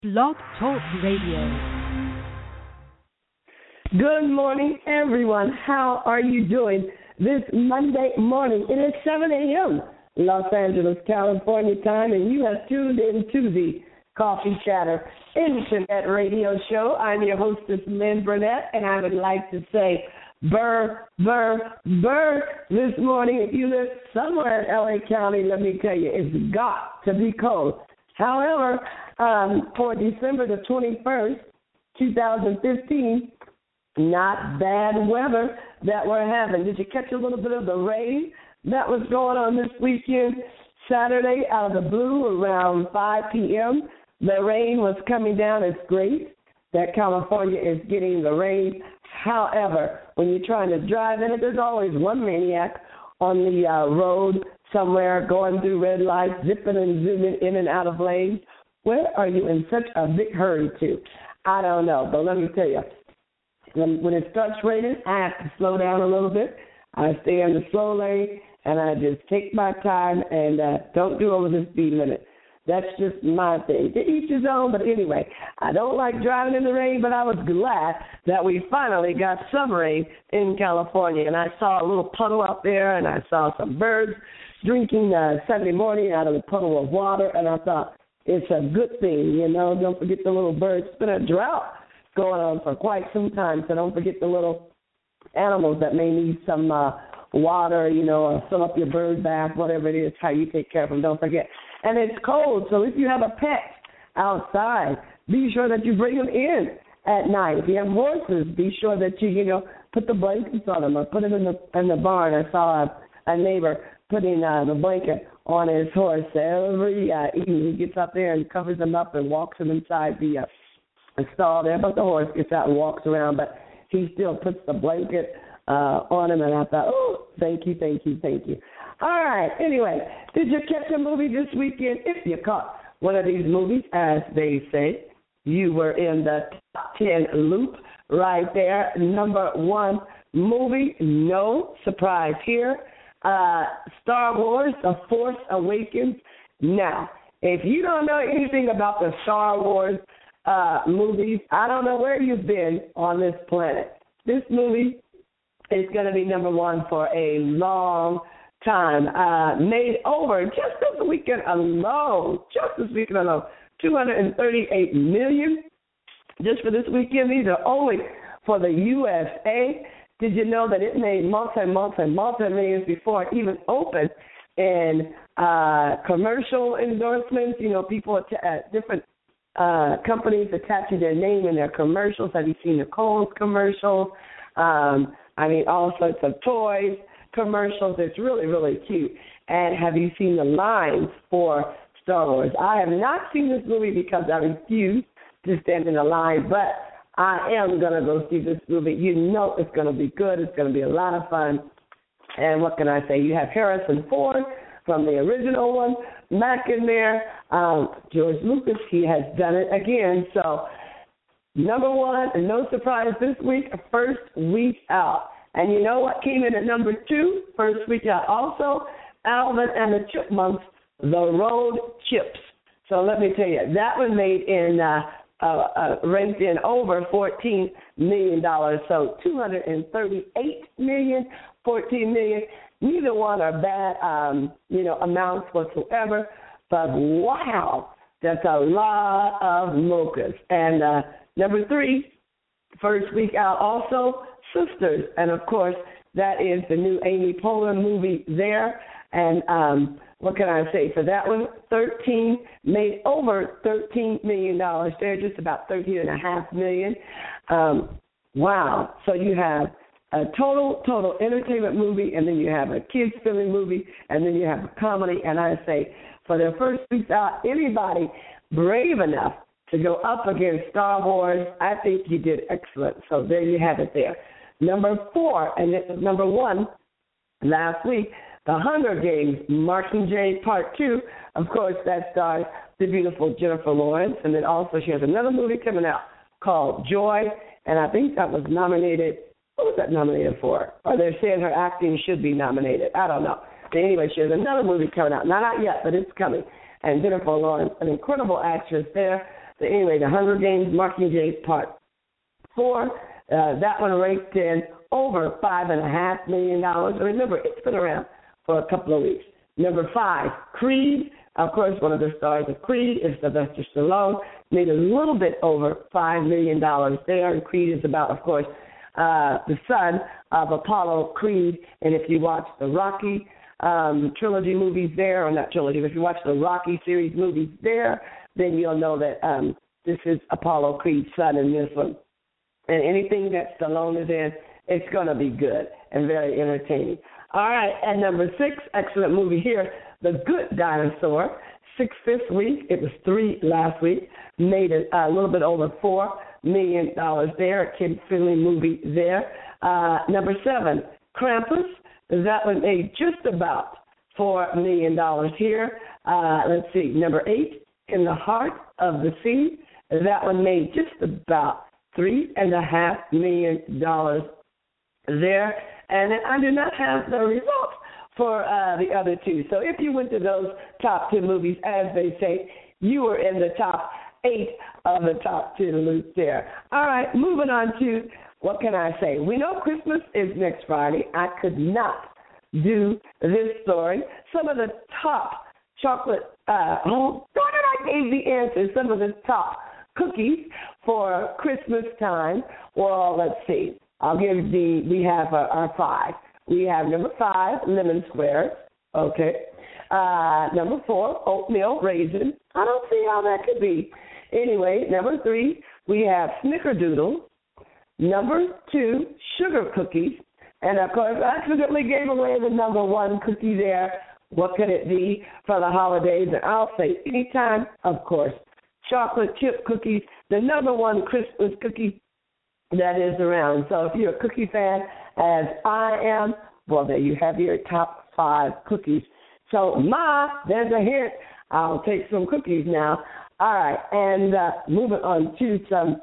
Blog Talk Radio. Good morning, everyone. How are you doing this Monday morning? It is 7 a.m. Los Angeles, California time, and you have tuned into the Coffee Chatter Internet Radio Show. I'm your hostess, Lynn Burnett, and I would like to say burr, burr, burr this morning. If you live somewhere in L.A. County, let me tell you, it's got to be cold. However, for December the 21st, 2015, not bad weather that we're having. Did you catch a little bit of the rain that was going on this weekend? Saturday, out of the blue, around 5 p.m., the rain was coming down. It's great that California is getting the rain. However, when you're trying to drive in it, there's always one maniac on the road somewhere going through red lights, zipping and zooming in and out of lanes. Where are you in such a big hurry to? I don't know, but let me tell you, when it starts raining, I have to slow down a little bit. I stay in the slow lane, and I just take my time and don't do over the speed limit. That's just my thing. To each his own, but anyway, I don't like driving in the rain, but I was glad that we finally got some rain in California. And I saw a little puddle out there, and I saw some birds drinking Sunday morning out of a puddle of water, and I thought, it's a good thing, you know. Don't forget the little birds. It's been a drought going on for quite some time, so don't forget the little animals that may need some water, you know, or fill up your bird bath, whatever it is, how you take care of them. Don't forget. And it's cold, so if you have a pet outside, be sure that you bring them in at night. If you have horses, be sure that you put the blankets on them or put them in the barn. I saw a neighbor putting the blanket on his horse every evening. He gets up there and covers them up and walks them inside the stall there. But the horse gets out and walks around, but he still puts the blanket on him. And I thought, oh, thank you, thank you, thank you. All right, anyway, did you catch a movie this weekend? If you caught one of these movies, as they say, you were in the top 10 loop right there. Number one movie, no surprise here. Star Wars, The Force Awakens. Now, if you don't know anything about the Star Wars movies, I don't know where you've been on this planet. This movie is going to be number one for a long time. Made over just this weekend alone, $238 million just for this weekend. These are only for the USA. Did you know that it made multi-millions before it even opened in commercial endorsements? You know, people at different companies attaching their name in their commercials. Have you seen the Kohl's commercials? All sorts of toys commercials. It's really, really cute. And have you seen the lines for Star Wars? I have not seen this movie because I refuse to stand in a line, but I am going to go see this movie. You know it's going to be good. It's going to be a lot of fun. And what can I say? You have Harrison Ford from the original one back in there. George Lucas, he has done it again. So, number one, and no surprise this week, first week out. And you know what came in at number two, first week out also? Alvin and the Chipmunks, The Road Chips. So let me tell you, that one made in ranked in over $14 million. So $238 million, $14 million. Neither one are bad, amounts whatsoever. But wow, that's a lot of mochas. And number three, first week out also, Sisters. And of course, that is the new Amy Poehler movie there. And what can I say? For that one, 13 made over $13 million. They're just about $13.5 million. Wow. So you have a total entertainment movie, and then you have a kids-friendly movie, and then you have a comedy. And I say, for their first week out, anybody brave enough to go up against Star Wars, I think you did excellent. So there you have it there. Number four, and it was number one last week, The Hunger Games, Mockingjay Part 2. Of course, that stars the beautiful Jennifer Lawrence. And then also she has another movie coming out called Joy. And I think that was nominated. What was that nominated for? Or they're saying her acting should be nominated. I don't know. But anyway, she has another movie coming out. Not out yet, but it's coming. And Jennifer Lawrence, an incredible actress there. So anyway, The Hunger Games Mockingjay Part 4, that one raked in over $5.5 million. Remember, it's been around for a couple of weeks. Number 5, Creed. Of course, one of the stars of Creed is Sylvester Stallone. Made a little bit over $5 million there. And Creed is about, of course, the son of Apollo Creed. And if you watch the Rocky trilogy movies there, or not trilogy, but if you watch the Rocky series movies there, then you'll know that this is Apollo Creed's son in this one. And anything that Stallone is in, it's going to be good and very entertaining. All right, at number 6, excellent movie here, The Good Dinosaur. 6 this week. It was 3 last week. Made a little bit over $4 million there. A kid-friendly movie there. Number 7, Krampus. That one made just about $4 million here. Let's see. Number 8, In the Heart of the Sea. That one made just about $3.5 million there. And I do not have the results for the other two. So if you went to those top 10 movies, as they say, you were in the top 8 of the top 10 lists there. All right, moving on to, what can I say? We know Christmas is next Friday. I could not do this story. Some of the top chocolate, I gave the answers, some of the top cookies for Christmas time. Well, let's see. I'll give we have our 5. We have number 5, lemon squares. Okay. Number 4, oatmeal raisin. I don't see how that could be. Anyway, number 3, we have snickerdoodle. Number 2, sugar cookies. And, of course, I accidentally gave away the number 1 cookie there. What could it be for the holidays? And I'll say anytime, of course, chocolate chip cookies, the number 1 Christmas cookie that is around. So if you're a cookie fan, as I am, well, there you have your top 5 cookies. So, there's a hint. I'll take some cookies now. All right, and moving on to some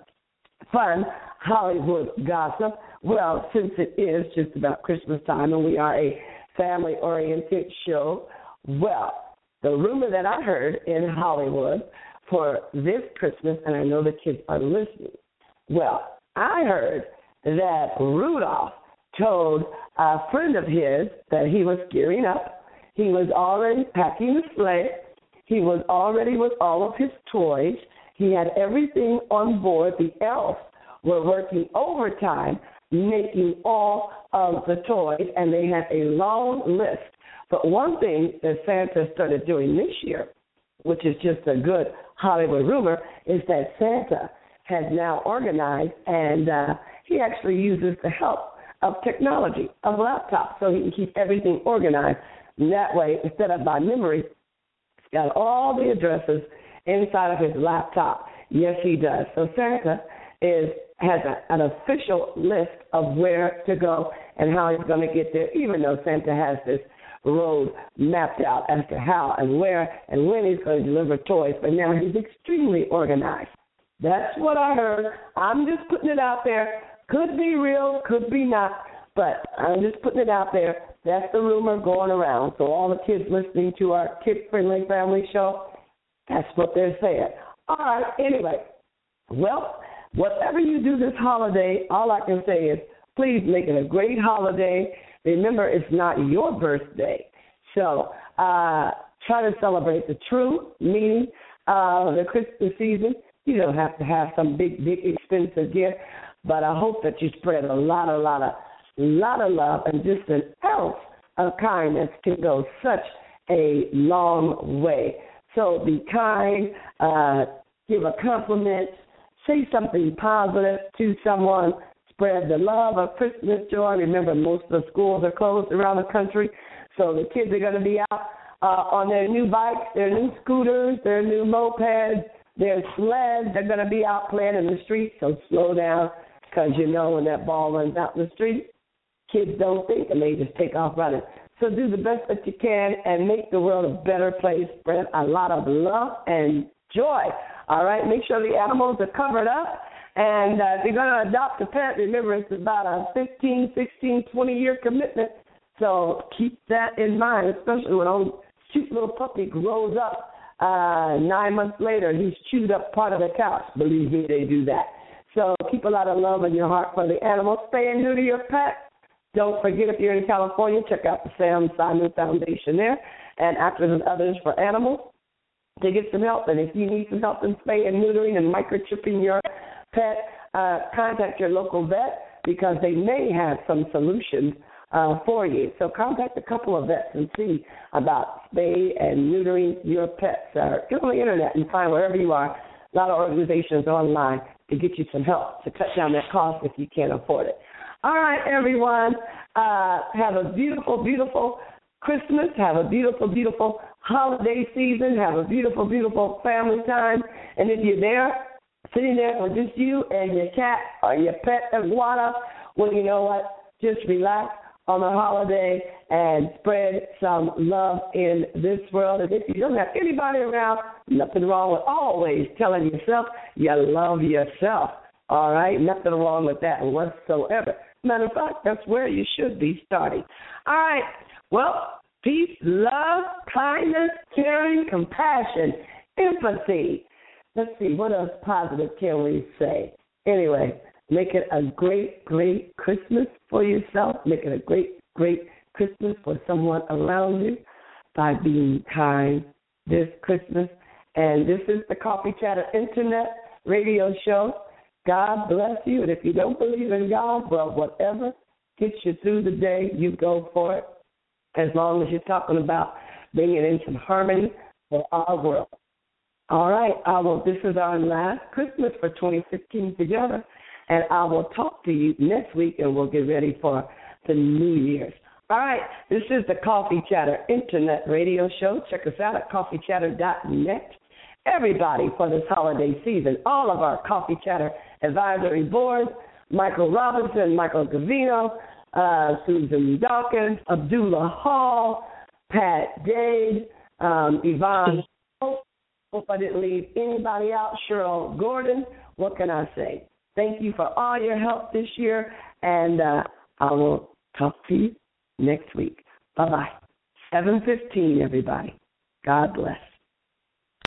fun Hollywood gossip. Well, since it is just about Christmas time and we are a family-oriented show, well, the rumor that I heard in Hollywood for this Christmas, and I know the kids are listening, well, I heard that Rudolph told a friend of his that he was gearing up. He was already packing the sleigh. He was already with all of his toys. He had everything on board. The elves were working overtime, making all of the toys, and they had a long list. But one thing that Santa started doing this year, which is just a good Hollywood rumor, is that Santa has now organized, and he actually uses the help of technology, of laptops, so he can keep everything organized. And that way, instead of by memory, he's got all the addresses inside of his laptop. Yes, he does. So Santa has an official list of where to go and how he's going to get there, even though Santa has this road mapped out as to how and where and when he's going to deliver toys. But now he's extremely organized. That's what I heard. I'm just putting it out there. Could be real, could be not, but I'm just putting it out there. That's the rumor going around. So all the kids listening to our kid-friendly family show, that's what they're saying. All right, anyway, well, whatever you do this holiday, all I can say is please make it a great holiday. Remember, it's not your birthday. So try to celebrate the true meaning of the Christmas season. You don't have to have some big, expensive gift, but I hope that you spread a lot of love and just an ounce of kindness can go such a long way. So be kind, give a compliment, say something positive to someone, spread the love of Christmas joy. Remember, most of the schools are closed around the country, so the kids are going to be out on their new bikes, their new scooters, their new mopeds, their sleds. They're going to be out playing in the streets, so slow down, because you know when that ball runs out in the street, kids don't think and they just take off running. So do the best that you can and make the world a better place. Spread a lot of love and joy. All right, make sure the animals are covered up. And if you're going to adopt a pet, remember it's about a 15, 16, 20-year commitment. So keep that in mind, especially when old cute little puppy grows up 9 months later, he's chewed up part of the couch. Believe me, they do that. So keep a lot of love in your heart for the animals. Spay and neuter your pet. Don't forget, if you're in California, check out the Sam Simon Foundation there, and Actors and Others for Animals, to get some help. And if you need some help in spay and neutering and microchipping your pet, contact your local vet, because they may have some solutions for you. So contact a couple of vets and see about spay and neutering your pets. Get on the internet and find wherever you are. A lot of organizations online to get you some help to cut down that cost if you can't afford it. All right, everyone. Have a beautiful, beautiful Christmas. Have a beautiful, beautiful holiday season. Have a beautiful, beautiful family time. And if you're there, sitting there with just you and your cat or your pet iguana, well, you know what? Just relax on the holiday and spread some love in this world. And if you don't have anybody around, nothing wrong with always telling yourself you love yourself. All right? Nothing wrong with that whatsoever. Matter of fact, that's where you should be starting. All right. Well, peace, love, kindness, caring, compassion, empathy. Let's see, what else positive can we say? Anyway, make it a great, great Christmas for yourself. Make it a great, great Christmas for someone around you by being kind this Christmas. And this is the Coffee Chatter Internet Radio Show. God bless you. And if you don't believe in God, well, whatever gets you through the day, you go for it, as long as you're talking about bringing in some harmony for our world. All right, this is our last Christmas for 2015 together, and I will talk to you next week, and we'll get ready for the New Year's. All right, this is the Coffee Chatter Internet Radio Show. Check us out at coffeechatter.net. Everybody, for this holiday season, all of our Coffee Chatter advisory board, Michael Robinson, Michael Gavino, Susan Dawkins, Abdullah Hall, Pat Dade, Yvonne. Hope I didn't leave anybody out. Cheryl Gordon. What can I say? Thank you for all your help this year, and I will talk to you next week. Bye-bye. 7:15, everybody. God bless.